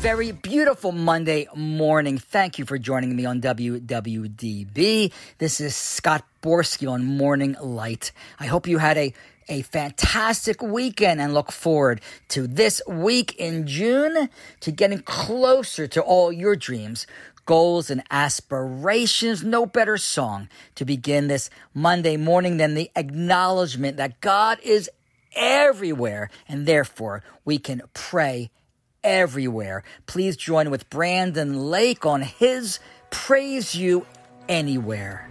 very beautiful Monday morning. Thank you for joining me on WWDB. This is Scott Borsky on Morning Light. I hope you had a fantastic weekend and look forward to this week in June, to getting closer to all your dreams, goals, and aspirations. No better song to begin this Monday morning than the acknowledgement that God is everywhere, and therefore we can pray everywhere. Please join with Brandon Lake on his Praise You Anywhere.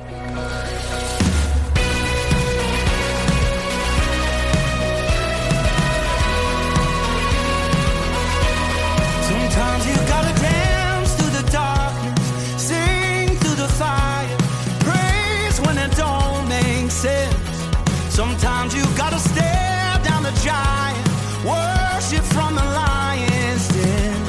Sometimes you gotta dance through the darkness, sing through the fire, praise when it don't make sense. Sometimes you gotta stare down the giant, worship from the lion's den.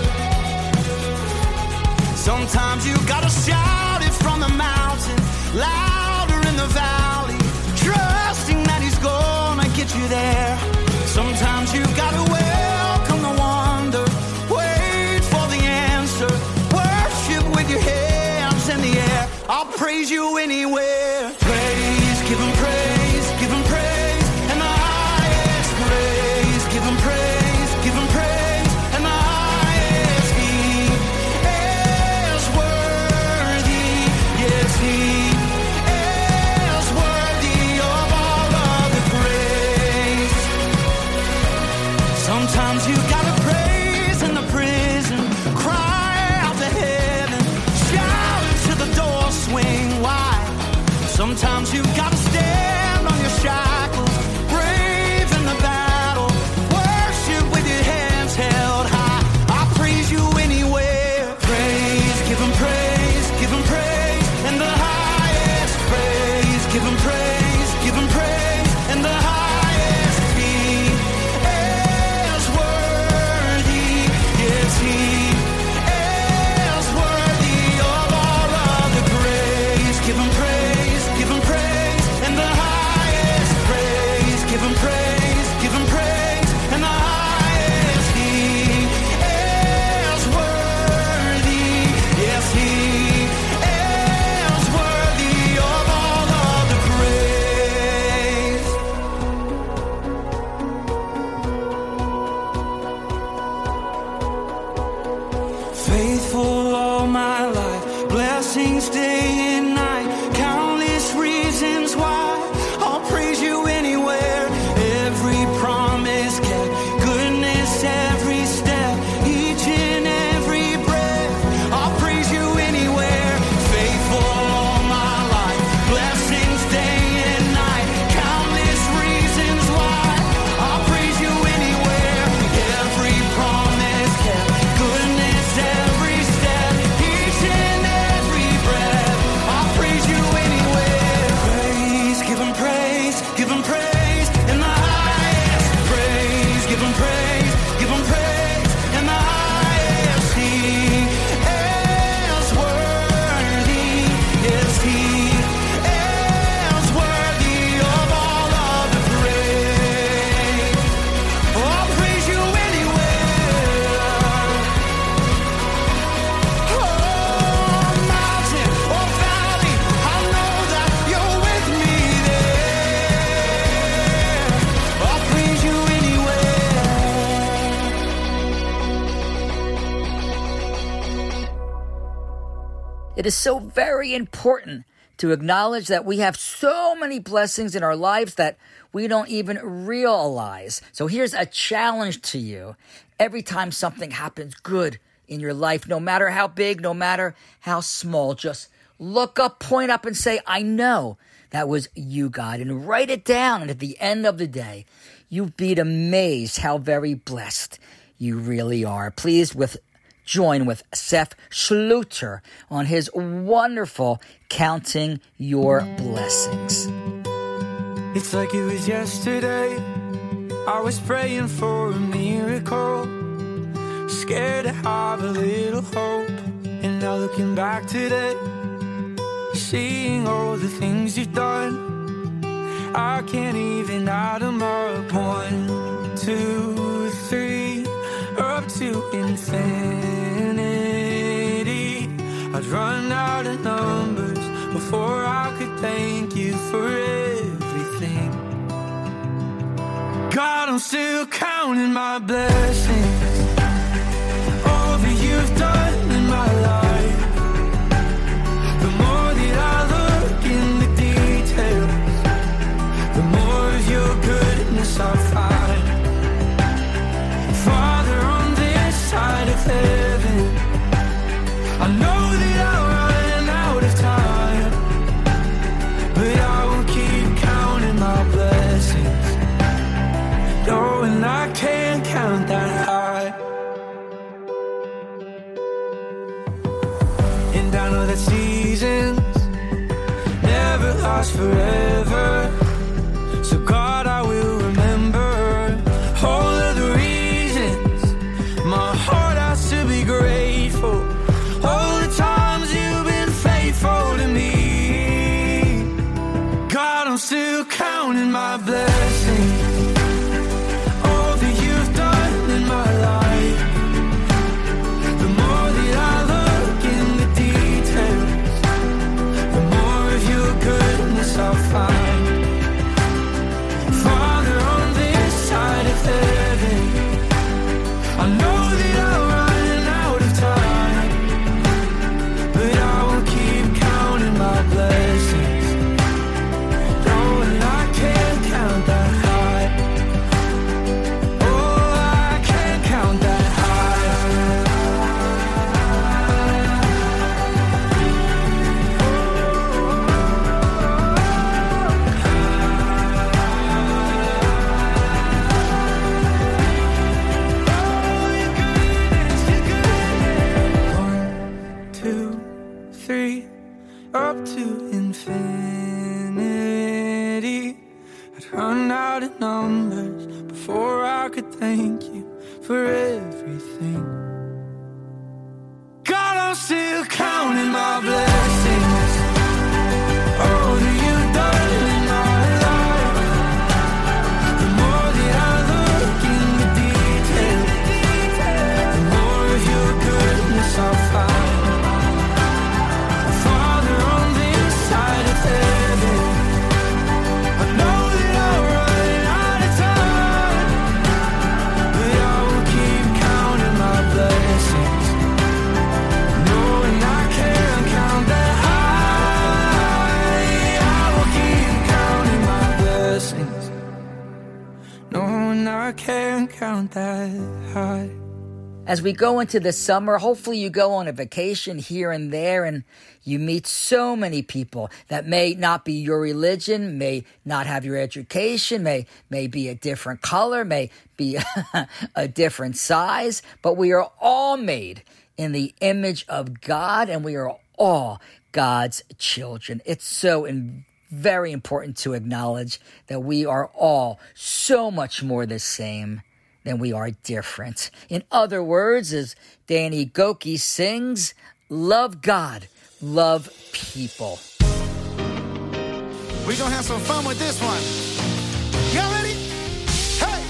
Sometimes you gotta shout it from the mountain, louder in the valley, trusting that he's gonna get you there. Sometimes you gotta welcome the wonder, wait for the answer, worship with your hands in the air. I'll praise you anywhere. Praise, give him praise, give him praise, and the highest praise. Give him praise, give him praise, and the highest. He is worthy, yes, he is worthy of all of the praise. Sometimes you gotta praise in the prison, cry out to heaven, shout until the door swing wide. Sometimes you gotta stand on your shackles, brave in the battle, worship with your hands held high. I praise you anywhere. Praise, give him praise, and the highest praise. Give him praise, and the highest. He is worthy, yes, he is worthy of all of the praise. Give him praise, and the highest praise. Give him praise, and the highest. He is worthy, yes, he is worthy of all of the praise. Faithful all my life, blessings day and night, countless reasons why I'll praise you anywhere. Every promise kept, goodness every step, each and every breath, I'll praise you anywhere. Faithful all my life, blessings day and night, countless reasons why I'll praise you anywhere. Every promise kept, goodness every step, each and every breath, I'll praise you anywhere. Praise, give him praise, and the highest praise. Give him praise, and the highest. He is worthy, yes, he is worthy of all of the praise. Oh, I'll praise you anywhere. Oh, mountain or valley, I know that you're with me there. I'll praise you anywhere. It is so very important to acknowledge that we have so many blessings in our lives that we don't even realize. So here's a challenge to you. Every time something happens good in your life, no matter how big, no matter how small, just look up, point up, and say, I know that was you, God, and write it down. And at the end of the day, you'd be amazed how very blessed you really are. Please join with Seth Schluter on his wonderful Counting Your Blessings. It's like it was yesterday, I was praying for a miracle, scared to have a little hope. And now looking back today, seeing all the things you've done, I can't even add them up. 1, 2, 3, up to infinity. I'd run out of numbers before I could thank you for everything. God, I'm still counting my blessings, all that you've done in my life. The more that I look in the details, the more of your goodness I find. Father, on this side of heaven, I know that I'll run out of time, but I will keep counting my blessings, knowing I can't count that high. And I know that seasons never last forever, so God, I will remember all of the reasons my heart has to be grateful, all the times you've been faithful to me. God, I'm still counting my blessings, all that you've done in my life. The more that I look in the details, the more of your goodness I'll find. Father, on this side of heaven, I know that I'll run out of time, but I will keep counting my blessings, knowing I can't count that high. Oh, I can't count that up to infinity. I'd run out of numbers before I could thank you for everything. God, I'm still counting my blessings, all that you've done in my life. The more that I look in the details, the more of your goodness I'll find. I can't count that high. As we go into the summer, hopefully you go on a vacation here and there and you meet so many people that may not be your religion, may not have your education, may be a different color, may be a different size, but we are all made in the image of God and we are all God's children. It's so very important to acknowledge that we are all so much more the same than we are different. In other words, as Danny Gokey sings, love God, love people. We're gonna have some fun with this one. Y'all ready? Hey!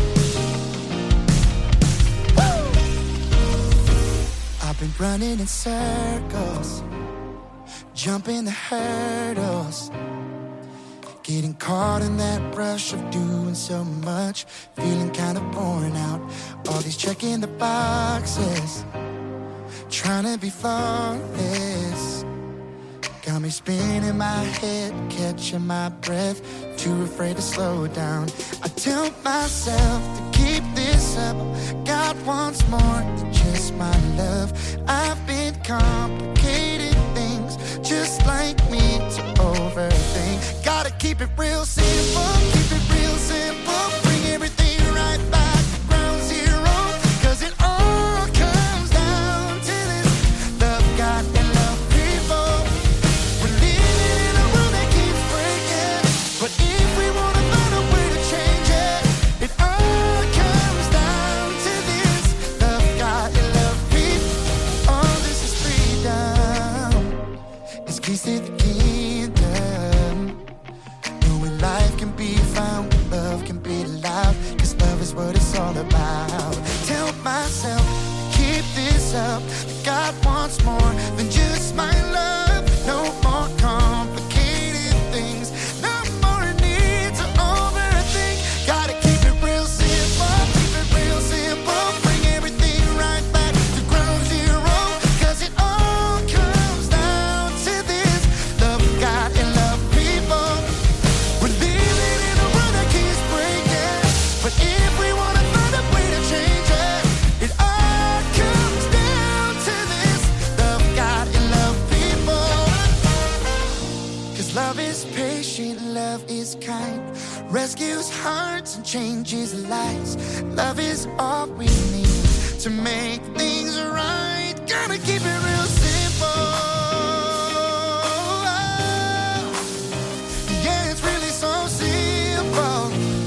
Woo! I've been running in circles, jumping the hurdles, getting caught in that rush of doing so much, feeling kind of worn out. All these checking the boxes, trying to be flawless, got me spinning my head, catching my breath, too afraid to slow down. I tell myself to keep this up, God wants more than just my love. I've been complicated things, just like me, to overthink. Gotta keep it real simple, keep it real simple, bring everything right back to ground zero, 'cause it all comes down to this: love God and love people. We're living in a world that keeps breaking, but if we wanna find a way to change it, it all comes down to this: love God and love people. up. God wants more than just my love. No more complicated things. No more need to overthink. Gotta keep it real simple. Keep it real simple. Bring everything right back to ground zero. 'Cause it all comes down to this: love God and love people. We're living in a world that keeps breaking, but if we wanna find a way to change it, it all comes down to this: love God and love people. 'Cause love is patient, love is kind, rescues hearts and changes lives. Love is all we need to make things right. Gotta keep it real simple. Yeah, it's really so simple.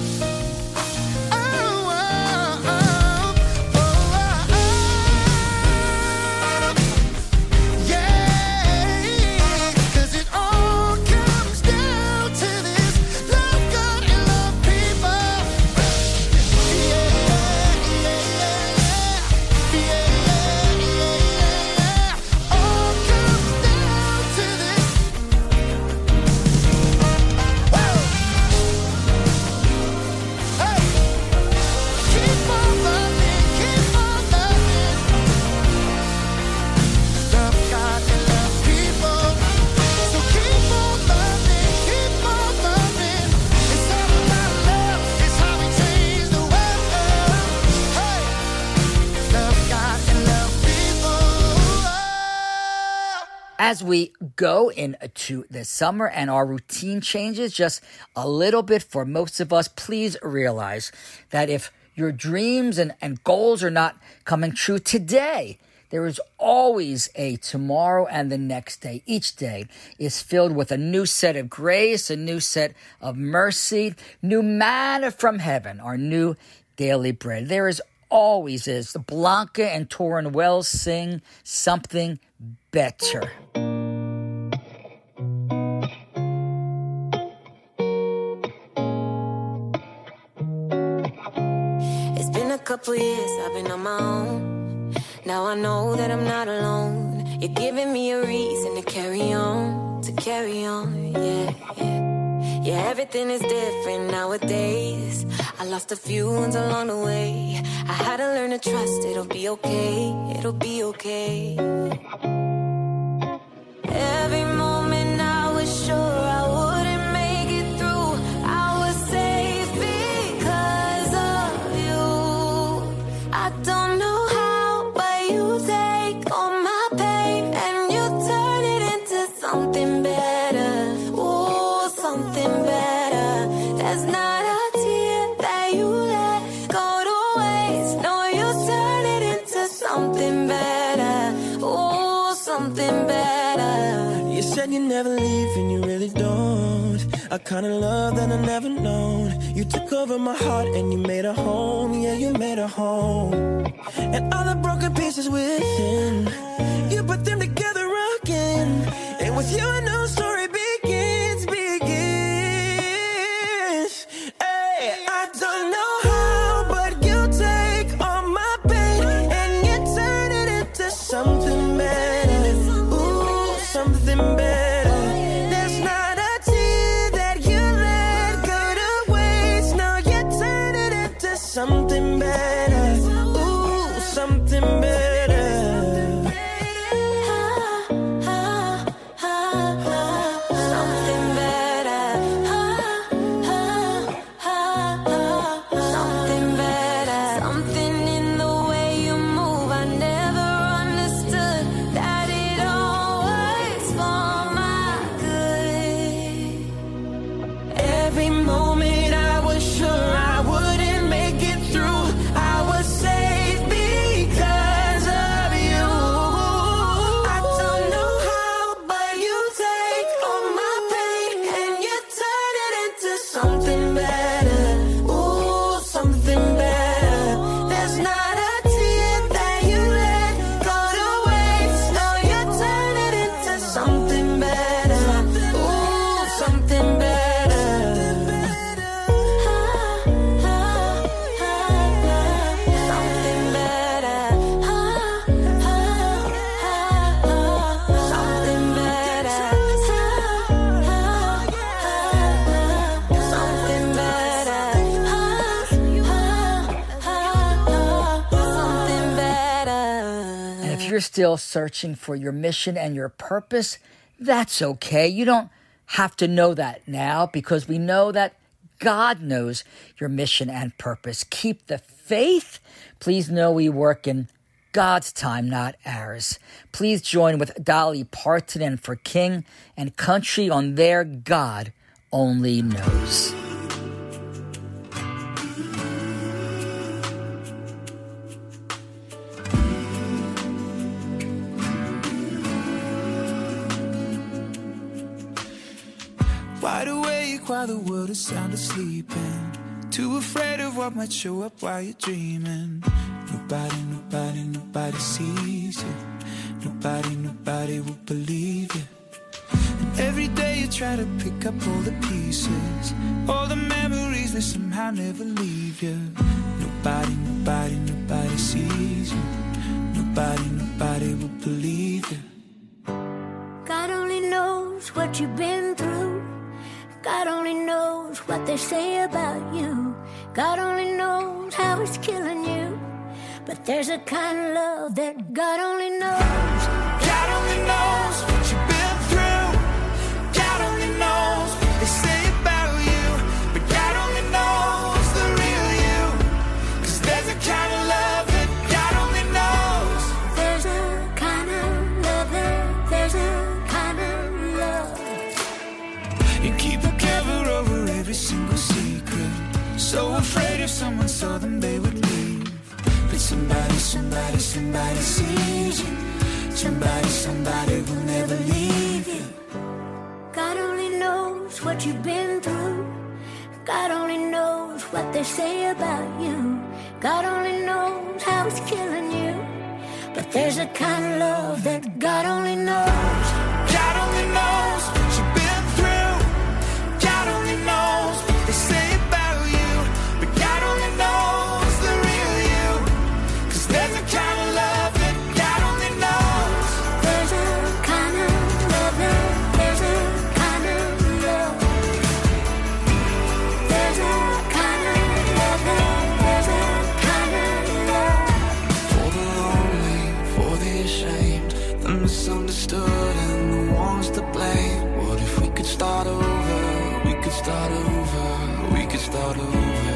As we go into the summer and our routine changes just a little bit for most of us, please realize that if your dreams and goals are not coming true today, there is always a tomorrow and the next day. Each day is filled with a new set of grace, a new set of mercy, new manna from heaven, our new daily bread. There is always is. Blanca and Torrin Wells sing something better. It's been a couple years, I've been on my own. Now I know that I'm not alone. You're giving me a reason to carry on, yeah, yeah. Yeah, everything is different nowadays. I lost a few ones along the way. I had to learn to trust it'll be okay, it'll be okay. Every moment I was sure I wouldn't make it through. I was safe because of you. I don't know how, but you take all my pain and you turn it into something better. Ooh, something better. There's not a tear that you let go to waste. No, you turn it into something better. Ooh, something better. You said you never leave and you really don't. A kind of love that I never known. You took over my heart and you made a home. Yeah, you made a home. And all the broken pieces within, you put them together again. And with you a new story begins. Hey, I don't know how, but you take all my pain and you turn it into something better. Ooh, something better. There's not a tear that you let go to waste. No, you turn it into something better. Ooh, something better. you're still searching for your mission and your purpose, that's okay. You don't have to know that now because we know that God knows your mission and purpose. Keep the faith. Please know we work in God's time, not ours. Please join with Dolly Parton and For King and Country on their God Only Knows. Wide awake while the world is sound asleep, and too afraid of what might show up while you're dreaming. Nobody sees you. Nobody will believe you. And every day you try to pick up all the pieces, all the memories that somehow never leave you. Nobody sees you. Nobody will believe you. God only knows what you've been through. God only knows what they say about you. God only knows how it's killing you. But there's a kind of love that God only knows. God only knows what you've been through. God only knows what they say about you. But God only knows the real you. 'Cause there's a kind of love that God only knows. There's a kind of love there's a kind of love. You keep a cover over every single secret, so afraid if someone saw them they would leave. But somebody sees you. Somebody will never leave you. God only knows what you've been through. God only knows what they say about you. God only knows how it's killing you. But there's a kind of love that God only knows. God only knows what you've been through. God only knows what they say about you. But God only knows the real you. 'Cause there's a kind of love that God only knows. There's a kind of love there's a kind of love. There's a kind of love there's a kind of love. For the lonely, for the ashamed, the misunderstood and the ones to blame. What if we could start over? We could start over. We could start over.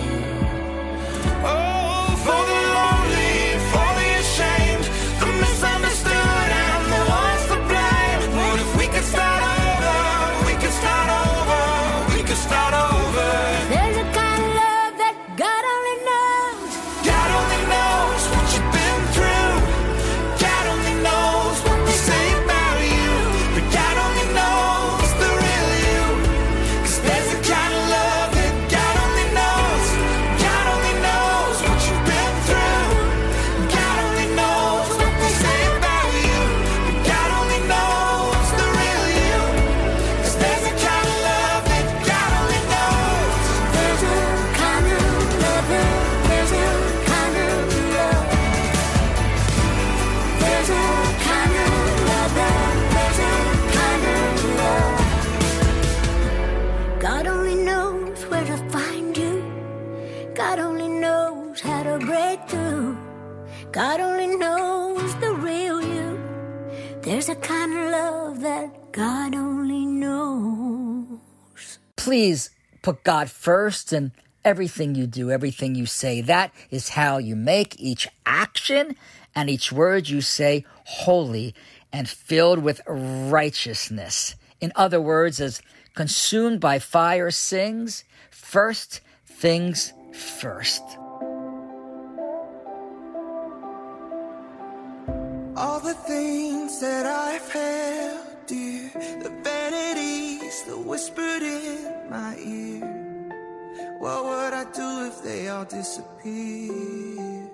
Oh, for the lonely, for the ashamed, the misunderstood and the ones to blame. What if we could start over? We could start over. We could start over. There's a kind of love that God only knows. God only knows what you've been through. God only knows what they say about you. But God only knows the real you. 'Cause there's a kind of love that God only knows. God only knows what you've been through. God only knows what they say about you. But God only knows the real you. 'Cause there's a kind of love that God only knows. There's a kind of love there's a kind of love. There's a kind of love there's a kind of love. God only knows where to find you. God only knows how to break through. God only knows the real you. There's a kind of love that God only knows. Please put God first in everything you do, everything you say. That is how you make each action and each word you say holy and filled with righteousness. In other words, as Consumed by Fire sings, first things first. All the things that I've held dear, the vanities that whispered in my ear, what would I do if they all disappeared?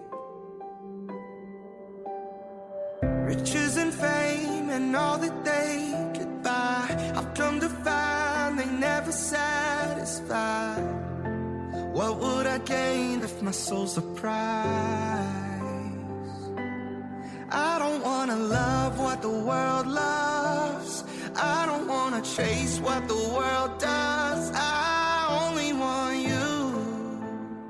Riches and fame and all that they could buy, I've come to find they never satisfy. What would I gain if my soul's a prize? I don't wanna love what the world loves. I don't wanna chase what the world does. I only want you.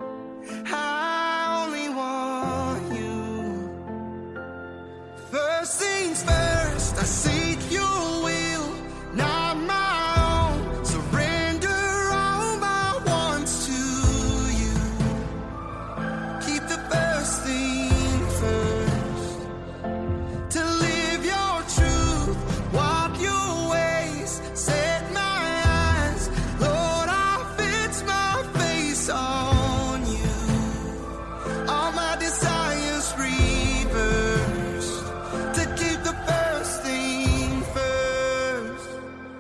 I only want you. First things first, I seek your will, not my own. Surrender all my wants to you. Keep the first thing first. To live your truth, walk your ways, set my eyes. Lord, I fix my face on you. All my desires reversed. To keep the first thing first.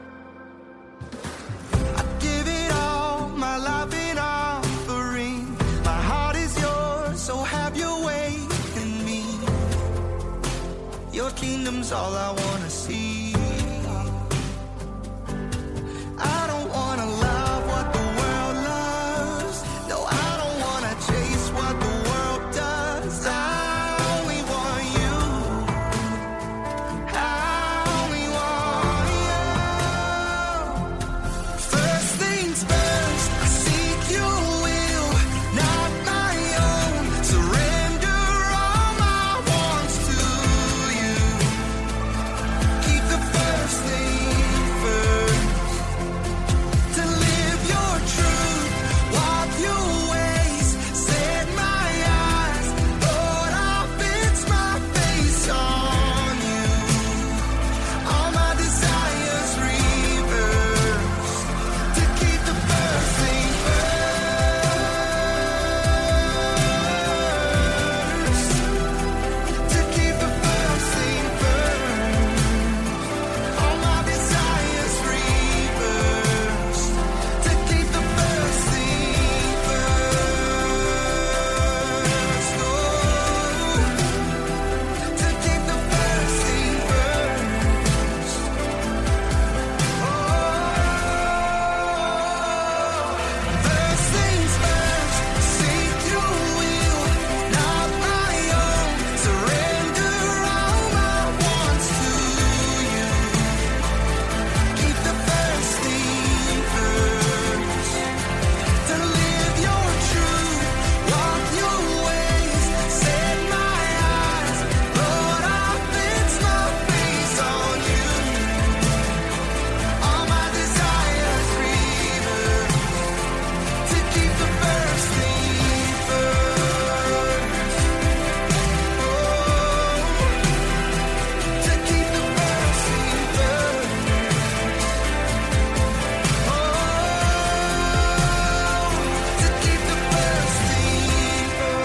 I give it all, my life in offering. My heart is yours, so have your way in me. Your kingdom's all I wanna see. I don't wanna love what the world loves. No, I don't wanna chase what the world does. I only want you. I only want you. First things first, I seek your will, not my own. Surrender all my wants to you. Keep the first thing first. To live your truth, walk your ways, set my eyes. Lord, I'll fix my face on you. All my desires reversed. To keep the first thing first. To keep the first thing first. All my desires reversed. To keep the first thing first. Oh, to keep the first thing first. First things first, seek your will, not my own. Surrender all my wants to you. Keep the first thing first. To live your truth, walk your ways, set my eyes. Lord, I'll fix my face on you. All my desires reversed. To keep the first thing first. To keep the first thing first. To keep the first thing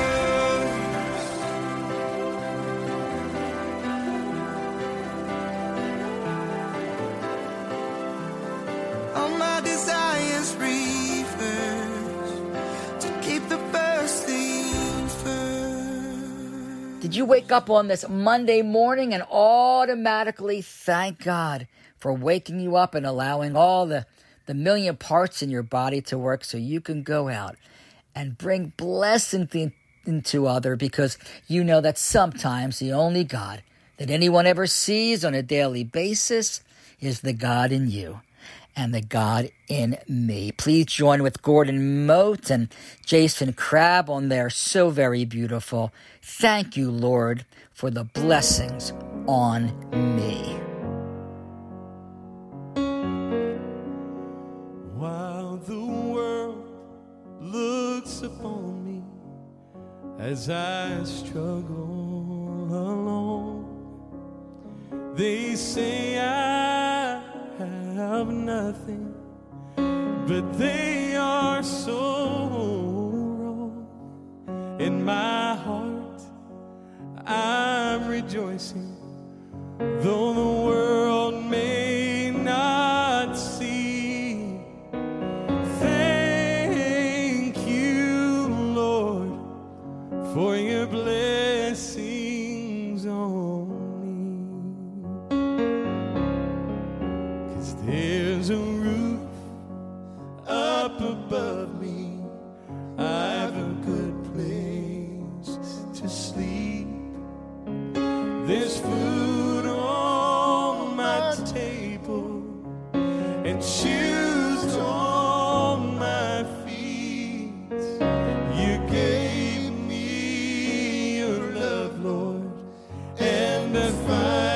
first. All my desires reversed. To keep the first thing first. Did you wake up on this Monday morning and automatically thank God for waking you up and allowing all the million parts in your body to work so you can go out and bring blessing into other, because you know that sometimes the only God that anyone ever sees on a daily basis is the God in you and the God in me. Please join with Gordon Mote and Jason Crabb on their So Very Beautiful. Thank you, Lord, for the blessings on me. While the world looks upon me as I struggle alone, they say I have nothing, but they are so wrong. In my heart, I'm rejoicing, though the world may not see. Thank you, Lord, for your blessings on me. 'Cause there's a roof up above me, I've a good place to sleep. There's food on my table and shoes on my feet. You gave me your love, Lord, and I find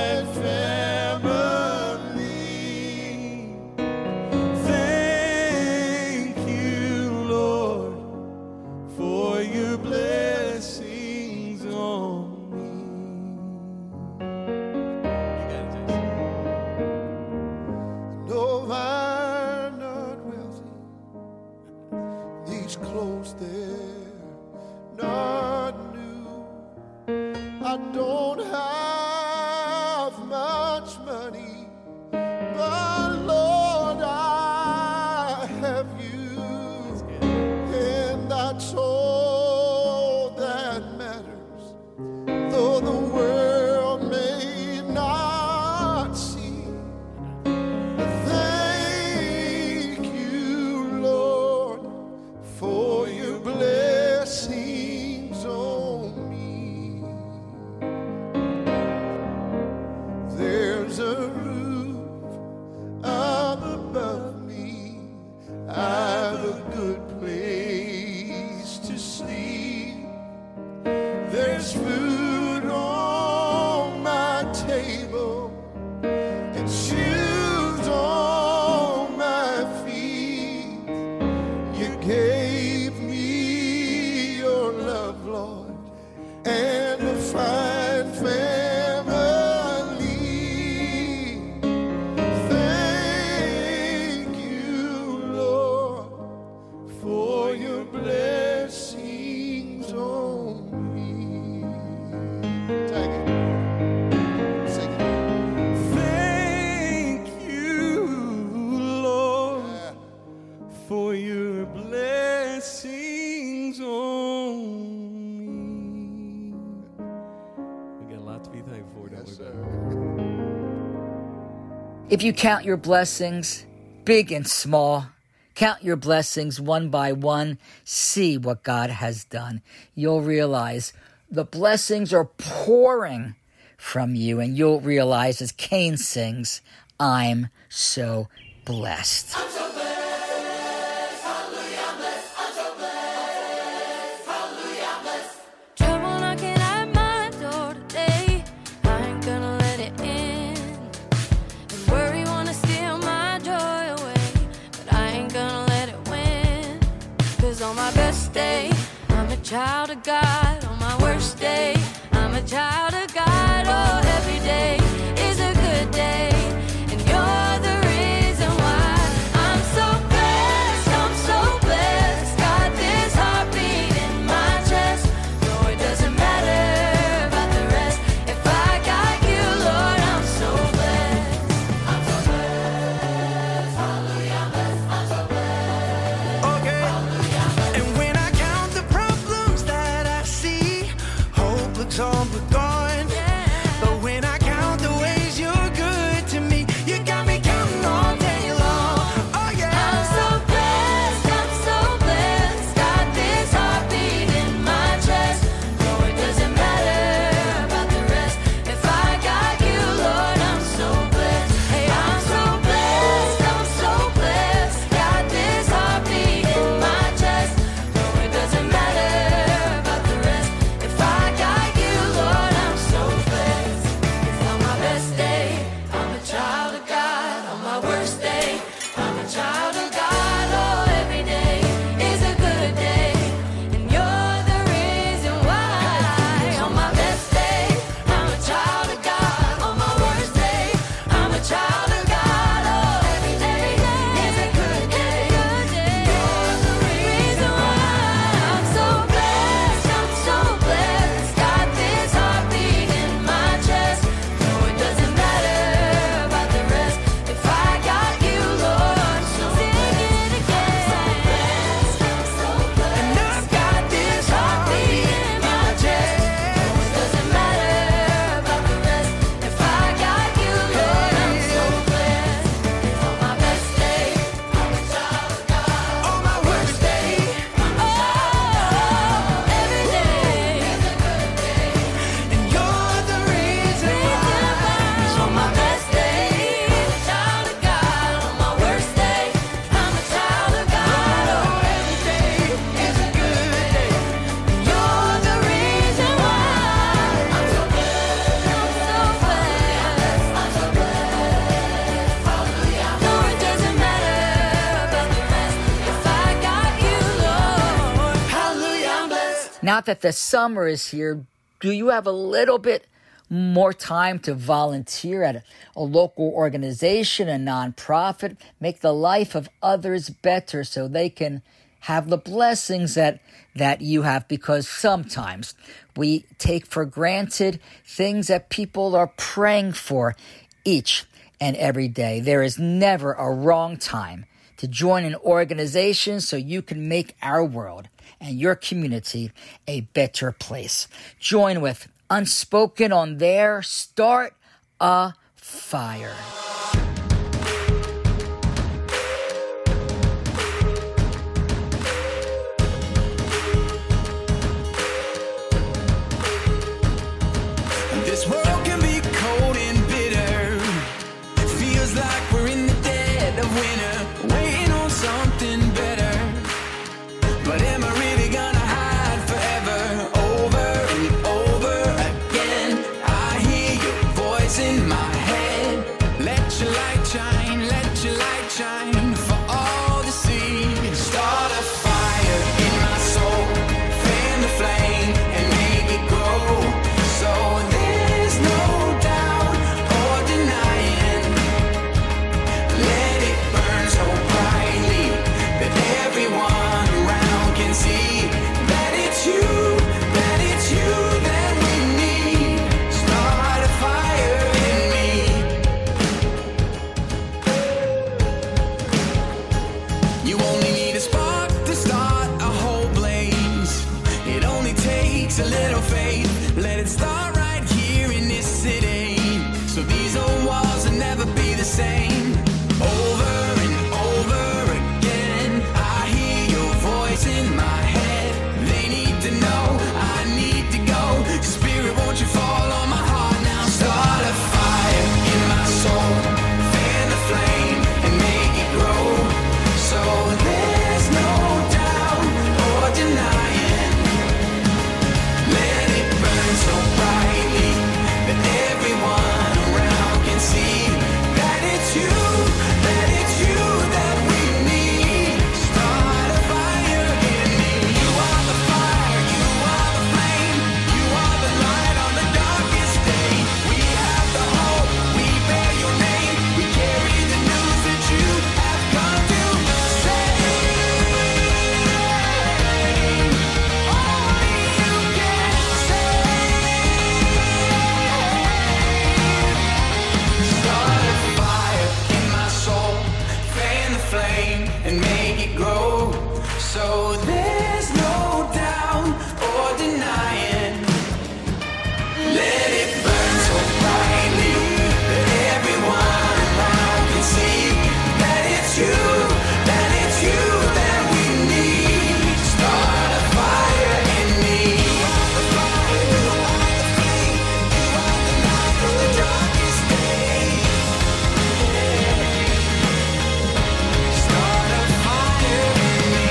If you count your blessings, big and small, count your blessings one by one, see what God has done. You'll realize the blessings are pouring from you, and you'll realize, as Cain sings, I'm so blessed. I'm so blessed, hallelujah, I'm blessed. I'm so blessed, hallelujah, I'm blessed. Trouble knocking at my door today, I ain't gonna let it in. And worry wanna steal my joy away, but I ain't gonna let it win. 'Cause on my best day, I'm a child of God. On my worst day, I'm a child of God. Oh, every day is a good day, and you're the reason why I'm so blessed. I'm so blessed. Got this heartbeat in my chest. No, it doesn't matter about the rest. If I got you, Lord, I'm so blessed. I'm so blessed. Hallelujah, I'm blessed. I'm so blessed. Okay. Hallelujah, I'm blessed. And when I count the problems that I see, hope looks all but gone. But when I count the ways you're good to me, you got me counting all day long. Oh yeah. I'm so blessed, I'm so blessed. Got this heartbeat in my chest. No, it doesn't matter about the rest. If I got you, Lord, I'm so blessed. Hey, I'm so blessed, I'm so blessed. Got this heartbeat in my chest. No, it doesn't matter about the rest. If I got you, Lord, I'm so blessed. 'Cause on my best day, I'm a child of God. On my worst day, I'm a child of God. Oh, every day is a good day, and you're the reason why. On my best day, I'm a child of God. On my worst day, I'm a child of God. Oh, every day is a good day, and you're the reason why. I'm so blessed, I'm so blessed. Got this heartbeat in my chest. No, it doesn't matter about the rest. If I got you, Lord, so sing it again. I'm so blessed, And I've got this heartbeat in my chest. no, it doesn't matter about the rest. If I got you, Lord, I'm so blessed. On my best day, I'm a child of God. On my worst day, Oh, every day is a good day. and you're the reason why. On my best day, I'm a child of God. On my worst day, I'm a child of God. Oh, every day is a good day. You're the reason why. I'm so blessed. I'm so blessed. I'm so blessed. Hallelujah. No, it doesn't matter about the rest. If I got you, Lord. Hallelujah, I'm blessed. Now that the summer is here, do you have a little bit more time to volunteer at a local organization, a nonprofit, make the life of others better so they can have the blessings that you have? Because sometimes we take for granted things that people are praying for each and every day. There is never a wrong time to join an organization so you can make our world and your community a better place. Join with Unspoken on their Start a Fire. This world can be cold and bitter. Feels like we're in the dead of winter, waiting on something better. But am I really gonna hide forever? Over and over again, I hear your voice in my head. Let your light shine, let your light shine for all to see. Start a fire in my soul, fan the flame and make it grow. So there's no doubt or denying. Let it burn so brightly that everyone around can see that it's you that we need. Start a fire in me. same. Over and over again, I hear your voice in my head. They need to know, I need to go. Spirit, won't you fall on my heart now? Start a fire in my soul, fan the flame and make it grow. So there's no doubt or denying. Let it burn so brightly that everyone around can see that it's you that we need. Start a fire in me. You are the fire, you are the flame, you are the light on the darkest day. We have the hope, we bear your name, we carry the news that you have come to save. Only you can save. Start a fire in my soul, fan the flame and make it grow. So there's no doubt or denying. Let it burn so brightly that everyone around can see that it's you that we need. Start a fire in me. You are the fire, you are the flame, you are the light on the darkest day. Start a fire in me.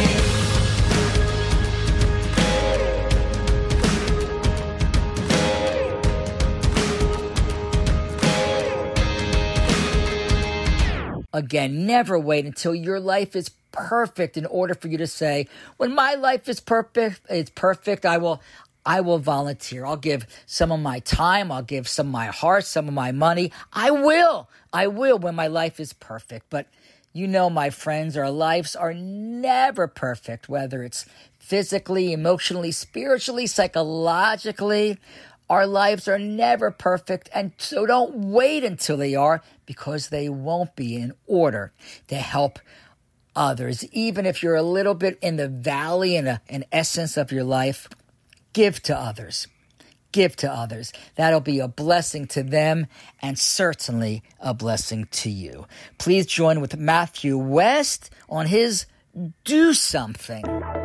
Again, never wait until your life is perfect in order for you to say, when my life is perfect, I will volunteer. I'll give some of my time. I'll give some of my heart, some of my money. I will when my life is perfect. But you know, my friends, our lives are never perfect, whether it's physically, emotionally, spiritually, psychologically. Our lives are never perfect, and so don't wait until they are, because they won't be, in order to help others. Even if you're a little bit in the valley and an essence of your life, give to others. Give to others. That'll be a blessing to them and certainly a blessing to you. Please join with Matthew West on his Do Something.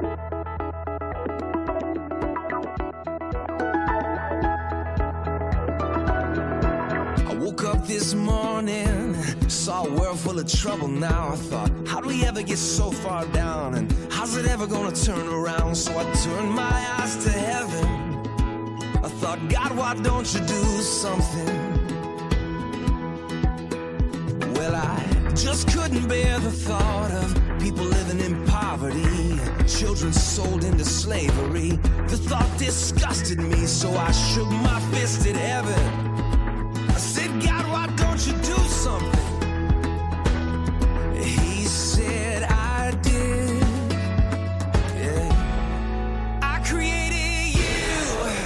Woke up this morning, saw a world full of trouble now. I thought, how do we ever get so far down? And how's it ever gonna turn around? So I turned my eyes to heaven. I thought, God, why don't you do something? Well, I just couldn't bear the thought of people living in poverty, children sold into slavery. The thought disgusted me, so I shook my fist at heaven. I said, God, why don't you do something? He said, I did. Yeah. I created you.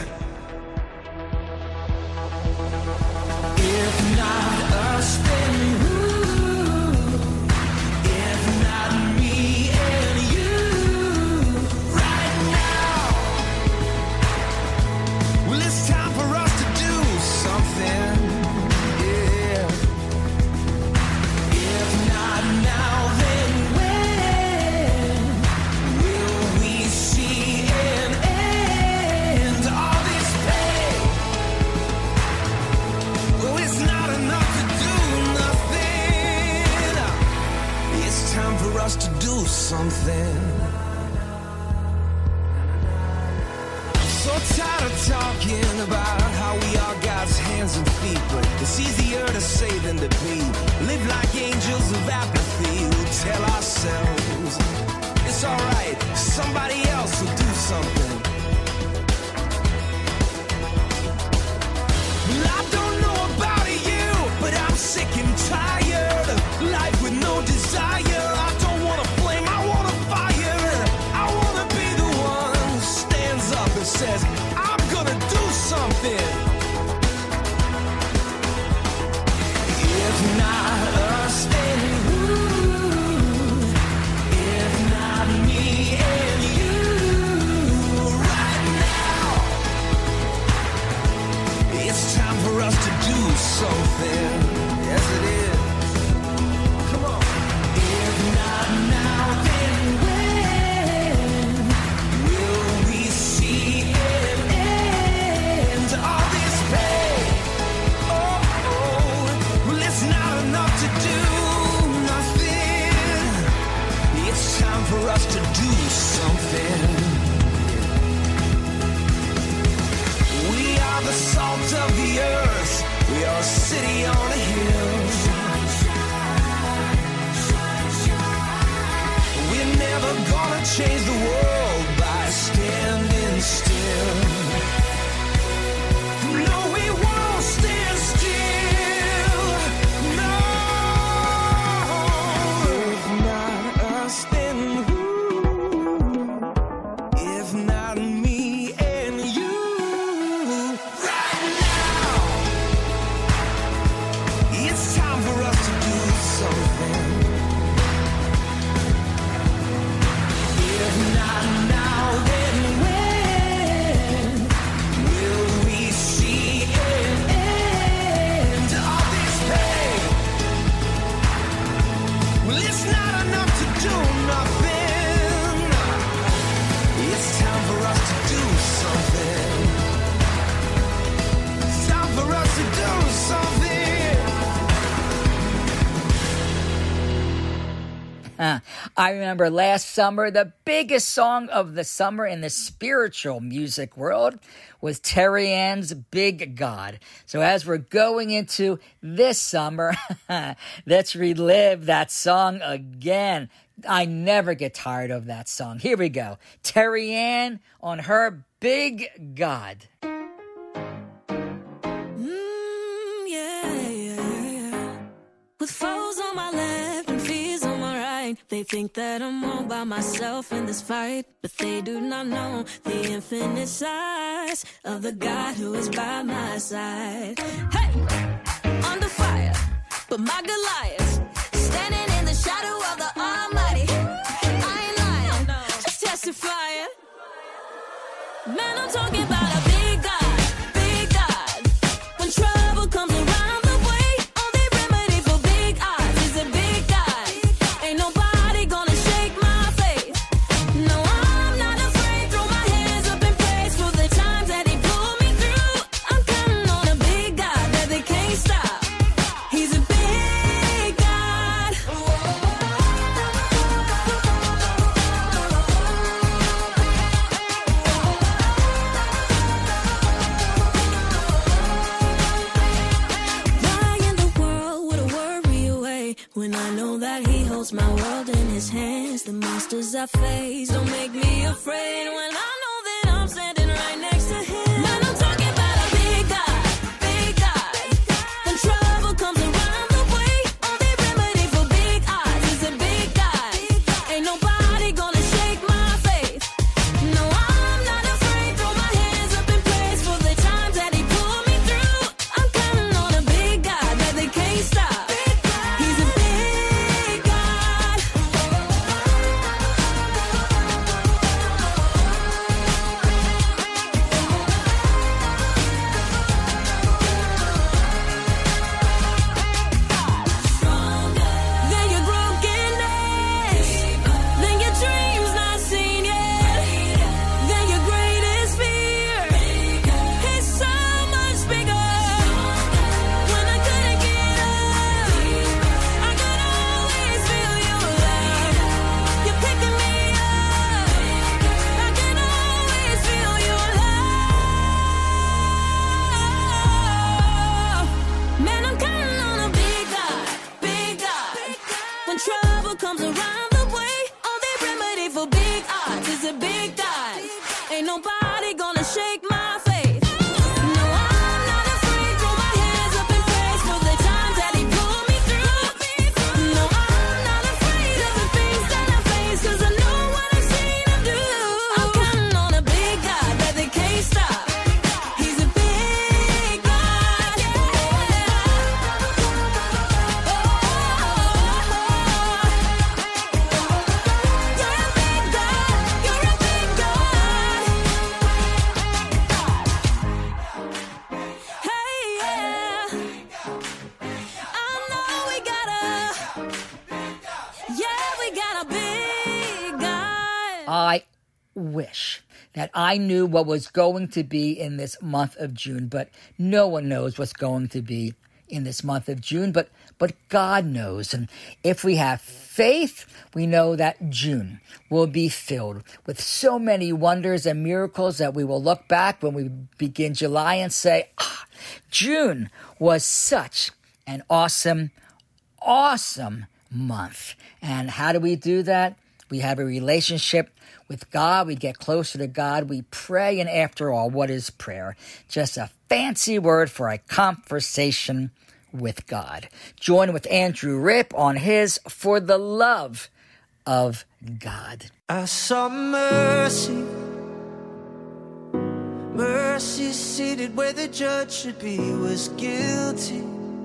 If not us, then who? If not me and you, right now. Well, it's time for us to do something. Us to do something. I'm so tired of talking about how we are God's hands and feet, but it's easier to say than to be. Live like angels of apathy. We'll tell ourselves it's alright, somebody else will do something. Well, I don't know about you, but I'm sick and tired of life with no desire. Says, I'm gonna do something. If not us, then who? If not me and you, right now. It's time for us to do something. Yes, it is. city on a hill. We're never gonna change the world by standing still. No, we won't stand still. No, if not us, then who? If not me and you. Right now, it's time for us to do something. If not now, then when will we see an end of this pain? Well, it's not enough to do nothing. It's time for us to do something. It's time for us to do something. I remember last summer, the biggest song of the summer in the spiritual music world was Terry Ann's Big God. So as we're going into this summer, let's relive that song again. I never get tired of that song. Here we go. Terry Ann on her Big God. Yeah. With foes on my left and fears on my right, they think that I'm all by myself in this fight, but they do not know the infinite size of the God who is by my side. Hey, under fire, but my Goliath standing in the shadow of the Almighty. I ain't lying, just testifying. Man, I'm talking about a big God, big God. When trouble comes around the way, only remedy for big odds is a big God. Ain't nobody gonna shake my faith. No, I'm not afraid. Throw my hands up in praise for the times that He pulled me through. I'm counting on a big God that they can't stop. He's a big God. Why in the world would I worry away when I know that He holds my world in His hands? The monsters I face don't make me afraid when I know that I'm standing right next to Him. Man, I'm talking about a big God, big God. When trouble comes around the way, only remedy for big odds is a big God. Ain't nobody gonna shake my faith. No, I'm not afraid. Throw my hands up in praise for the times that He pulled me through. I'm counting on a big God that they can't stop. He's a big God. Than your brokenness, than your dreams not seen yet, than your greatest fear. It's so much bigger. When I couldn't get up, I could always feel your love. You're picking me up. I can always feel your love. Man, I'm counting on a big God, big God. When trouble comes around the way, only remedy for big odds is a big God. Ain't nobody gonna shake my faith. No, I'm not afraid. Throw my hands up in praise for the times that He pulled me through. No, I'm not afraid of the things that I face, 'cause I know what I've seen Him do. I'm counting on a big God that they can't stop. He's a big God. You're a big God. You're a big God. Hey, yeah. I know we got a big God. I wish that I knew what was going to be in this month of June, but no one knows what's going to be in this month of June, but God knows. And if we have faith, we know that June will be filled with so many wonders and miracles that we will look back when we begin July and say, June was such an awesome month. And how do we do that? We have a relationship with God. We get closer to God. We pray. And after all, what is prayer? Just a fancy word for a conversation with God. Join with Andrew Ripp on his For the Love of God. I saw mercy, mercy seated where the judge should be, was guilty,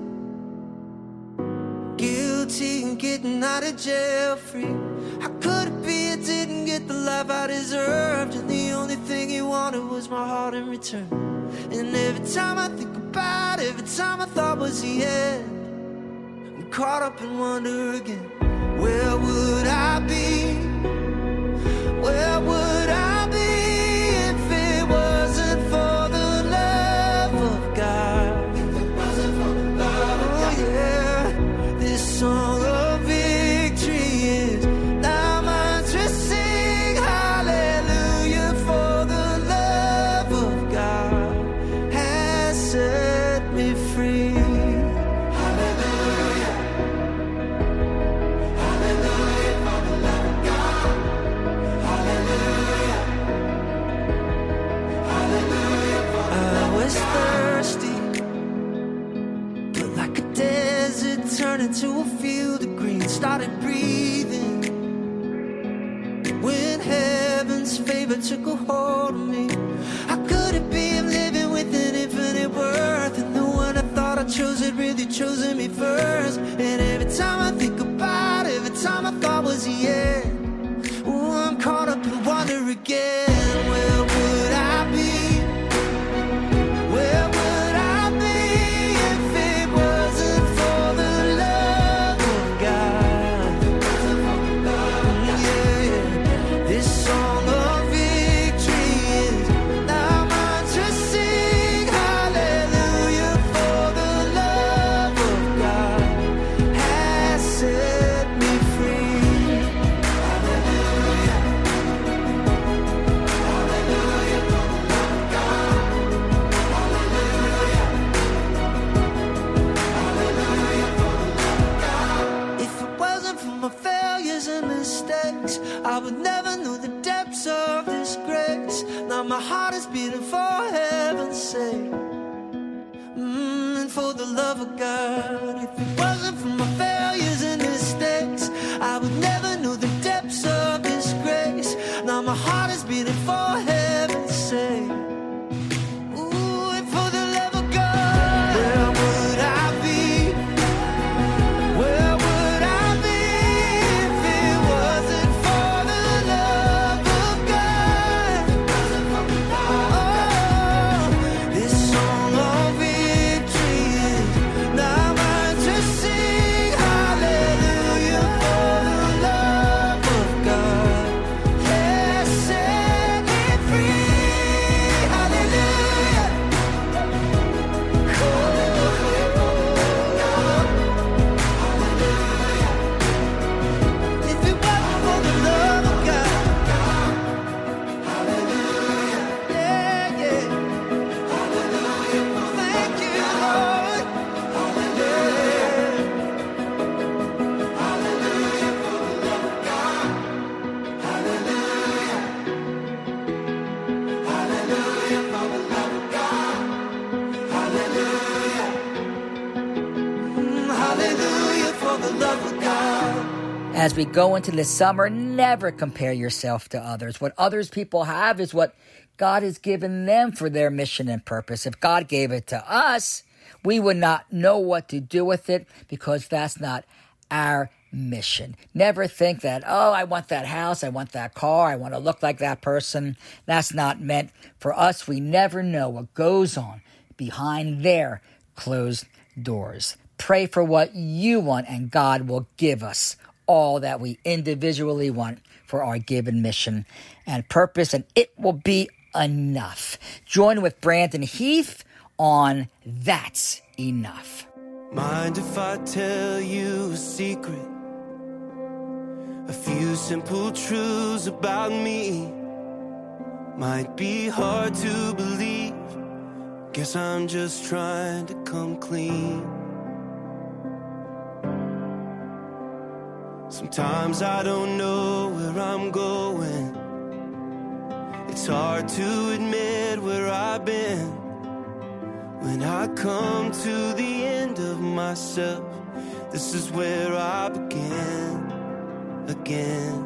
guilty and getting out of jail free. How could it be I didn't get the life I deserved, and the only thing he wanted was my heart in return? And every time I think about it, every time I thought was the end, I'm caught up in wonder again. Where would I be? Where would I be if it wasn't for the love of God? If it wasn't for the love of God. Oh yeah, this song of victory is now mine to sing. Hallelujah, for the love of God has set me free. Turned into a field of green, started breathing when heaven's favor took a hold of me. How could it be I'm living with an infinite worth, and the one I thought I chose had really chosen me first? And every time I think about it, every time I thought was the end, oh, I'm caught up in wonder again. Where would I be? Where would I be if it wasn't for the love of God? Yeah, this song of victory is now mine to sing. Hallelujah, for the love of God has set me free. Hallelujah, hallelujah, for the love of God. If it wasn't for my failures and mistakes, I would never know the depths of this grace. Now my heart is beating for heaven's sake, and for the love of God. If it wasn't for my failures and mistakes, I would never know the depths of this grace. Now my heart is beating for heaven's sake. Ooh, and for the love of God, where would I be? Where would I be if it wasn't for the love of God? Oh, this song of victory is now mine to sing. Hallelujah, for the love of God has set me free. Hallelujah. If it wasn't for the love of God, hallelujah, yeah, yeah, hallelujah, thank you, Lord, hallelujah, hallelujah, for the love of God, hallelujah, hallelujah, for the love of God, hallelujah, hallelujah, for the love of God. As we go into the summer, never compare yourself to others. What others people have is what God has given them for their mission and purpose. If God gave it to us, we would not know what to do with it because that's not our mission. Never think that, oh, I want that house, I want that car, I want to look like that person. That's not meant for us. We never know what goes on behind their closed doors. Pray for what you want, and God will give us all that we individually want for our given mission and purpose, and it will be enough. Join with Brandon Heath on That's Enough. Mind if I tell you a secret? A few simple truths about me. Might be hard to believe. Guess I'm just trying to come clean. Sometimes I don't know where I'm going. It's hard to admit where I've been. When I come to the end of myself, this is where I begin again.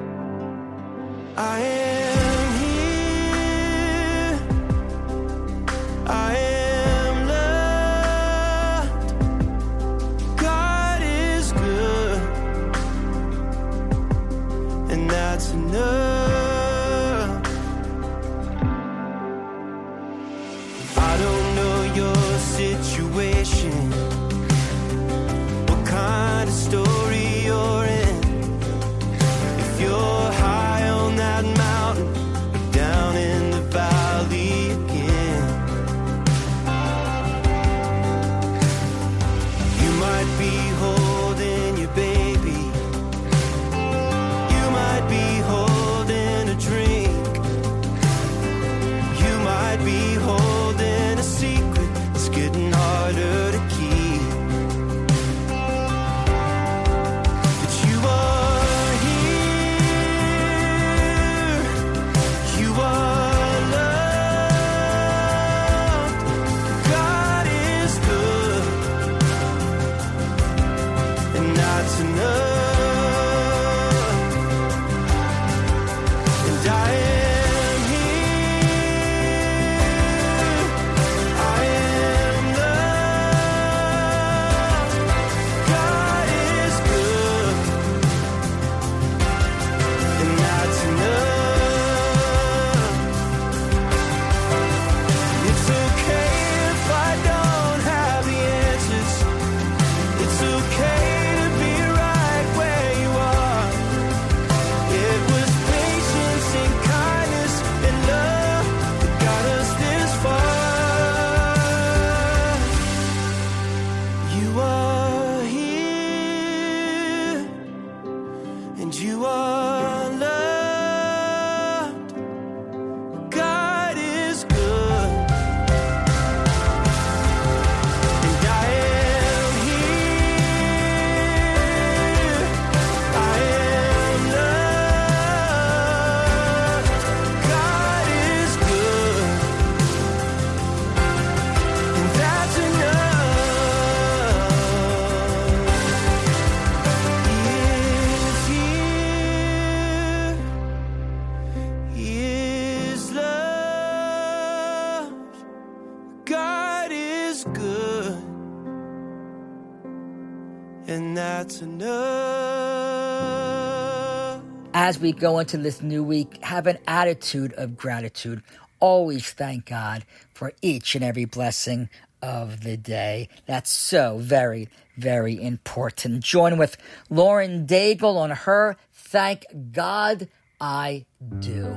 I am here. I am loved. God is good, and that's enough. I don't know your situation, what kind of story you're in. If you're high on that mountain or down in the valley again, you might be holding your baby, you might be holding a drink, you might be holding a secret that's getting harder to keep. But you are here, you are loved. God is good, and that's enough. And I am here, I am loved. God is good, and that's enough. It's okay if I don't have the answers. It's okay to be right where you are. It was patience and kindness and love that got us this far. You are here, and you are loved. God is good, and I am here, I am loved. God is good, and that's enough. He is here, He is loved. God is good, and that's enough. As we go into this new week, have an attitude of gratitude. Always thank God for each and every blessing of the day. That's so very, very important. Join with Lauren Daigle on her Thank God I Do.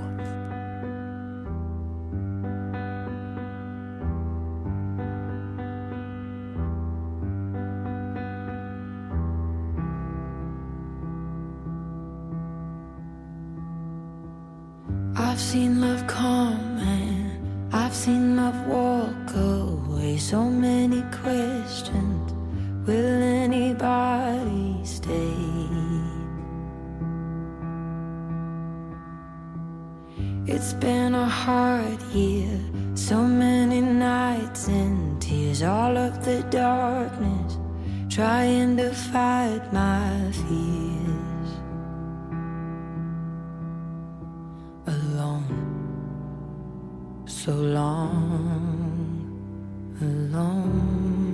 I've seen love come and I've seen love walk away. So many questions, will anybody stay? It's been a hard year, so many nights and tears, all of the darkness, trying to fight my fears. Alone, so long, alone.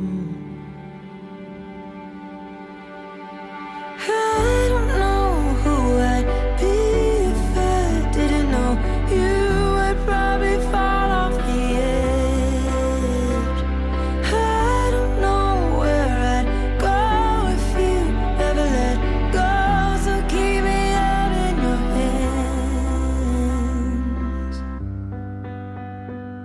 I don't know who I'd be if I didn't know you. I'd probably fall off the edge. I don't know where I'd go if you ever let go. So keep me out in your hands.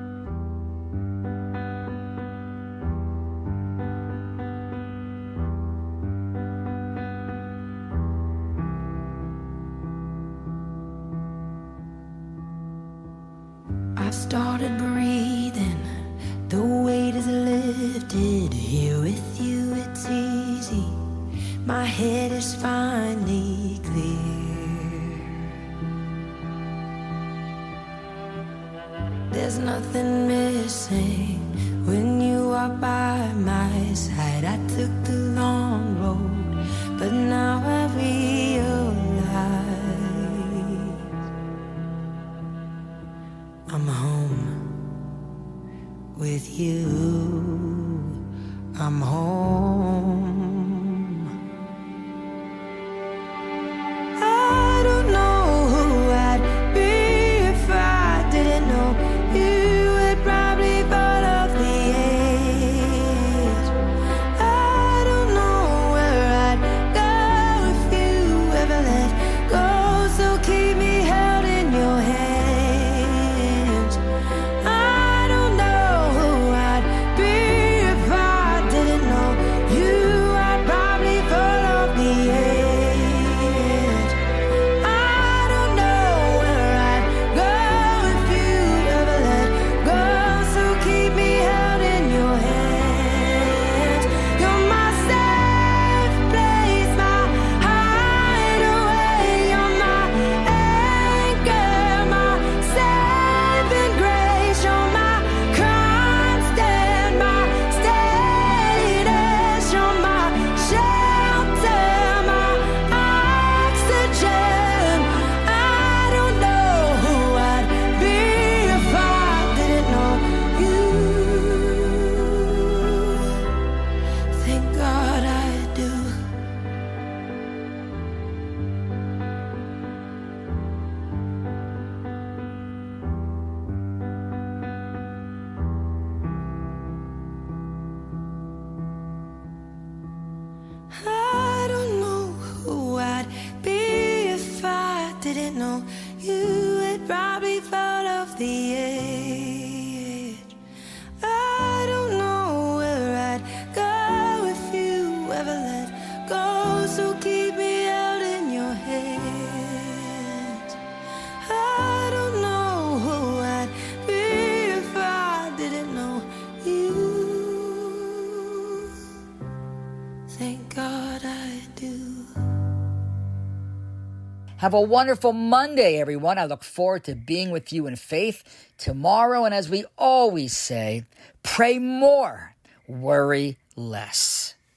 started breathing, the weight is lifted. Here with you it's easy, my head is finally clear. There's nothing missing when you are by my side. I took the long road, but now I realize I'm home with you. I'm home. I don't know who I'd be if I didn't know you would probably fall off the edge. I don't know where I'd go if you ever let go, so keep me held in your hands. I don't know who I'd be if I didn't know you. I'd probably fall off the edge. I don't know where I'd go if you ever let go, so keep me held in your hands. You're my safe place, my hideaway. You're my anchor, my saving grace. You're my constant, my steadiness. You're my shelter, my oxygen. I don't know who I'd be if I didn't know you. Thank God I do. I don't know who I'd be if I didn't know you. I'd probably fall off the edge. I don't know where I'd go if you ever let go, so keep me held in your hands. I don't know who I'd be if I didn't know you. Thank God I do. Have a wonderful Monday, everyone. I look forward to being with you in faith tomorrow. And as we always say, pray more, worry less.